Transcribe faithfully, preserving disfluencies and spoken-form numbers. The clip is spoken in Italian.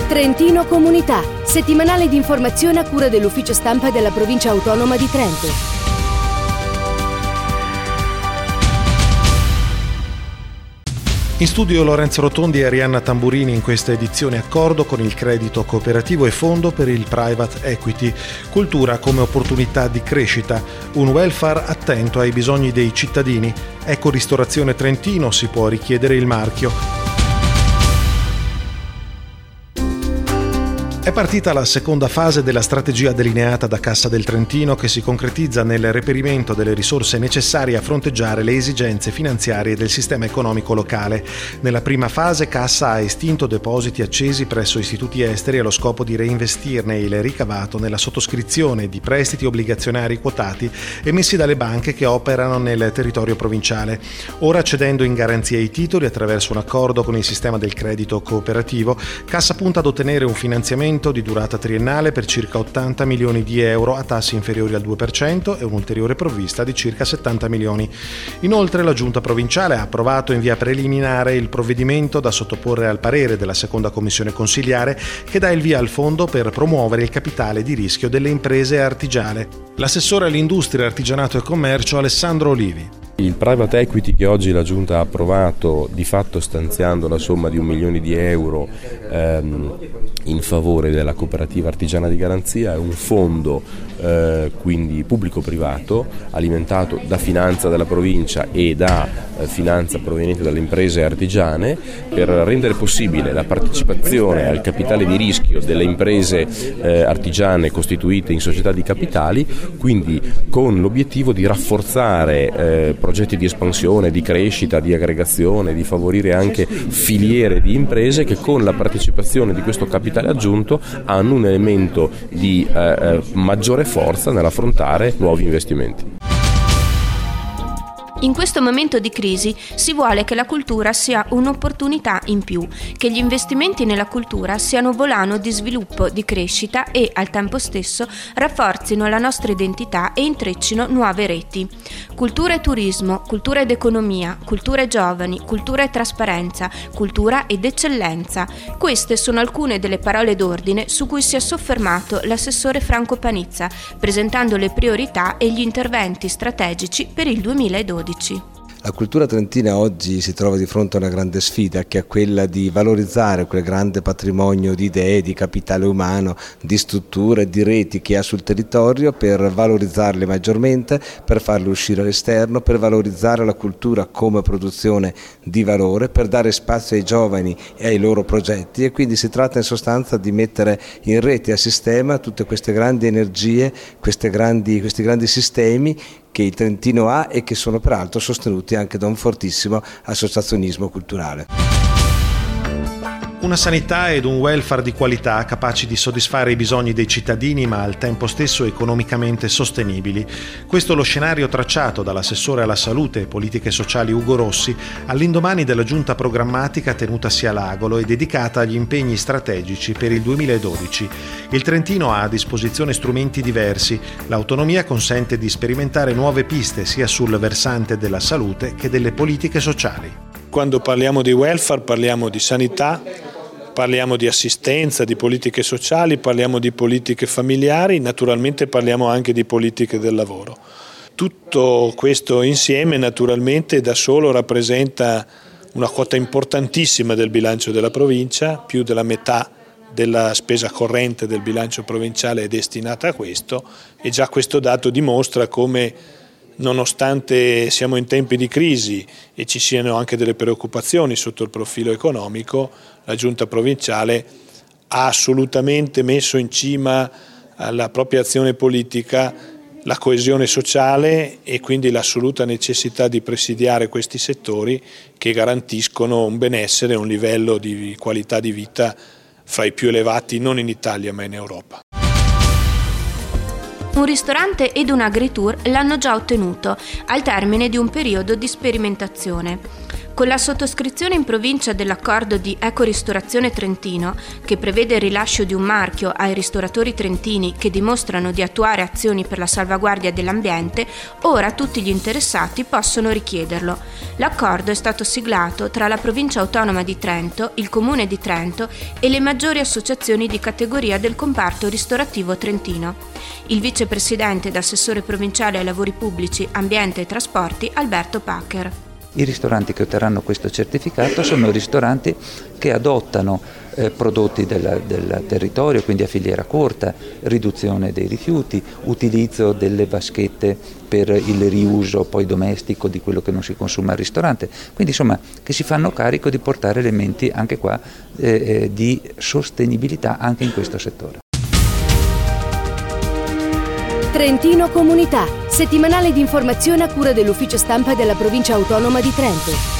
Trentino Comunità, settimanale di informazione a cura dell'ufficio stampa della provincia autonoma di Trento. In studio Lorenzo Rotondi e Arianna Tamburini in questa edizione accordo con il credito cooperativo e fondo per il private equity. Cultura come opportunità di crescita, un welfare attento ai bisogni dei cittadini. Ecco Ristorazione Trentino, si può richiedere il marchio. È partita la seconda fase della strategia delineata da Cassa del Trentino, che si concretizza nel reperimento delle risorse necessarie a fronteggiare le esigenze finanziarie del sistema economico locale. Nella prima fase Cassa ha estinto depositi accesi presso istituti esteri allo scopo di reinvestirne il ricavato nella sottoscrizione di prestiti obbligazionari quotati emessi dalle banche che operano nel territorio provinciale. Ora, cedendo in garanzia i titoli attraverso un accordo con il sistema del credito cooperativo, Cassa punta ad ottenere un finanziamento di durata triennale per circa ottanta milioni di euro a tassi inferiori al due per cento e un'ulteriore provvista di circa settanta milioni. Inoltre la Giunta provinciale ha approvato in via preliminare il provvedimento da sottoporre al parere della seconda commissione consiliare, che dà il via al fondo per promuovere il capitale di rischio delle imprese artigiane. L'assessore all'industria, artigianato e commercio Alessandro Olivi. Il private equity che oggi la Giunta ha approvato, di fatto stanziando la somma di un milione di euro ehm, in favore della cooperativa artigiana di garanzia, è un fondo eh, quindi pubblico-privato alimentato da finanza della provincia e da eh, finanza proveniente dalle imprese artigiane, per rendere possibile la partecipazione al capitale di rischio delle imprese eh, artigiane costituite in società di capitali, quindi con l'obiettivo di rafforzare eh, progetti di espansione, di crescita, di aggregazione, di favorire anche filiere di imprese che con la partecipazione di questo capitale aggiunto hanno un elemento di eh, maggiore forza nell'affrontare nuovi investimenti. In questo momento di crisi si vuole che la cultura sia un'opportunità in più, che gli investimenti nella cultura siano volano di sviluppo, di crescita e, al tempo stesso, rafforzino la nostra identità e intreccino nuove reti. Cultura e turismo, cultura ed economia, cultura e giovani, cultura e trasparenza, cultura ed eccellenza. Queste sono alcune delle parole d'ordine su cui si è soffermato l'assessore Franco Panizza, presentando le priorità e gli interventi strategici per il duemiladodici. La cultura trentina oggi si trova di fronte a una grande sfida, che è quella di valorizzare quel grande patrimonio di idee, di capitale umano, di strutture, di reti che ha sul territorio, per valorizzarle maggiormente, per farle uscire all'esterno, per valorizzare la cultura come produzione di valore, per dare spazio ai giovani e ai loro progetti, e quindi si tratta in sostanza di mettere in rete e a sistema tutte queste grandi energie, queste grandi, questi grandi sistemi che il Trentino ha e che sono peraltro sostenuti anche da un fortissimo associazionismo culturale. Una sanità ed un welfare di qualità capaci di soddisfare i bisogni dei cittadini, ma al tempo stesso economicamente sostenibili. Questo è lo scenario tracciato dall'assessore alla salute e politiche sociali Ugo Rossi all'indomani della giunta programmatica tenutasi a Lagolo e dedicata agli impegni strategici per il duemiladodici. Il Trentino ha a disposizione strumenti diversi. L'autonomia consente di sperimentare nuove piste sia sul versante della salute che delle politiche sociali. Quando parliamo di welfare parliamo di sanità, parliamo di assistenza, di politiche sociali, parliamo di politiche familiari, naturalmente parliamo anche di politiche del lavoro. Tutto questo insieme naturalmente da solo rappresenta una quota importantissima del bilancio della provincia, più della metà della spesa corrente del bilancio provinciale è destinata a questo, e già questo dato dimostra come, nonostante siamo in tempi di crisi e ci siano anche delle preoccupazioni sotto il profilo economico, la Giunta provinciale ha assolutamente messo in cima alla propria azione politica la coesione sociale e quindi l'assoluta necessità di presidiare questi settori che garantiscono un benessere e un livello di qualità di vita fra i più elevati non in Italia ma in Europa. Un ristorante ed un agritour l'hanno già ottenuto, al termine di un periodo di sperimentazione. Con la sottoscrizione in provincia dell'accordo di Ecoristorazione Trentino, che prevede il rilascio di un marchio ai ristoratori trentini che dimostrano di attuare azioni per la salvaguardia dell'ambiente, ora tutti gli interessati possono richiederlo. L'accordo è stato siglato tra la Provincia Autonoma di Trento, il Comune di Trento e le maggiori associazioni di categoria del comparto ristorativo trentino. Il vicepresidente ed assessore provinciale ai lavori pubblici, ambiente e trasporti, Alberto Pacher. I ristoranti che otterranno questo certificato sono ristoranti che adottano eh, prodotti del, del territorio, quindi a filiera corta, riduzione dei rifiuti, utilizzo delle vaschette per il riuso poi domestico di quello che non si consuma al ristorante, quindi insomma che si fanno carico di portare elementi anche qua eh, eh, di sostenibilità anche in questo settore. Trentino Comunità, settimanale di informazione a cura dell'Ufficio Stampa della Provincia Autonoma di Trento.